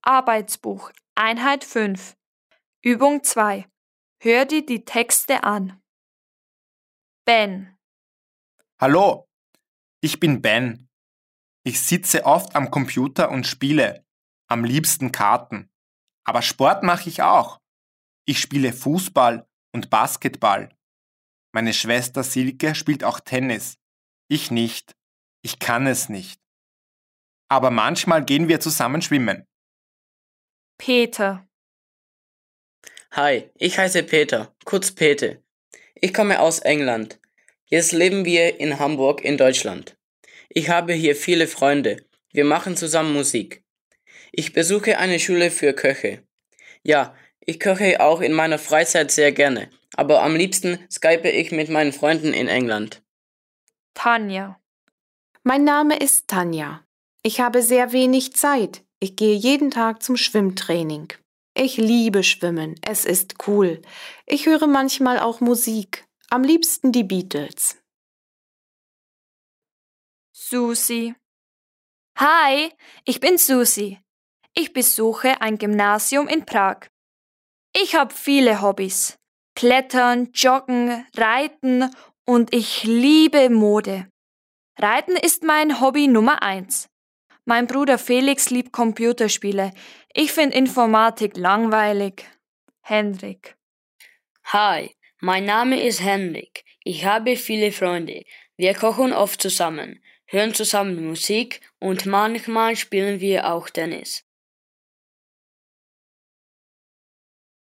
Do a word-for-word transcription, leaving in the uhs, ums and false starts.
Arbeitsbuch, Einheit fünf. Übung zwei. Hör dir die Texte an. Ben. Hallo, ich bin Ben. Ich sitze oft am Computer und spiele, am liebsten Karten. Aber Sport mache ich auch. Ich spiele Fußball und Basketball. Meine Schwester Silke spielt auch Tennis. Ich nicht. Ich kann es nicht. Aber manchmal gehen wir zusammen schwimmen. Peter. Hi, ich heiße Peter, kurz Pete. Ich komme aus England. Jetzt leben wir in Hamburg in Deutschland. Ich habe hier viele Freunde. Wir machen zusammen Musik. Ich besuche eine Schule für Köche. Ja, ich koche auch in meiner Freizeit sehr gerne, aber am liebsten skype ich mit meinen Freunden in England. Tanja. Mein Name ist Tanja. Ich habe sehr wenig Zeit. Ich gehe jeden Tag zum Schwimmtraining. Ich liebe Schwimmen. Es ist cool. Ich höre manchmal auch Musik. Am liebsten die Beatles. Susi. Hi, ich bin Susi. Ich besuche ein Gymnasium in Prag. Ich habe viele Hobbys. Klettern, Joggen, Reiten und ich liebe Mode. Reiten ist mein Hobby Nummer eins. Mein Bruder Felix liebt Computerspiele. Ich finde Informatik langweilig. Henrik. Hi, mein Name ist Henrik. Ich habe viele Freunde. Wir kochen oft zusammen, hören zusammen Musik und manchmal spielen wir auch Tennis.